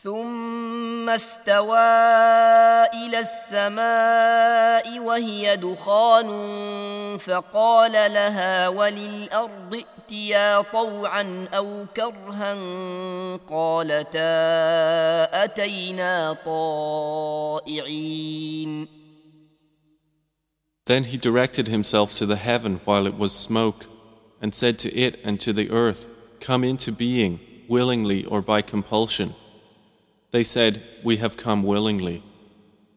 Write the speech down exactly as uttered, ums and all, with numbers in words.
ثم استوى إلى السماء وهي دخان فقال لها وللأرض ائتيا طوعا أو كرها قالتا أتينا طائعين. Then he directed himself to the heaven while it was smoke, and said to it and to the earth, "Come into being, willingly or by compulsion." They said, "We have come willingly."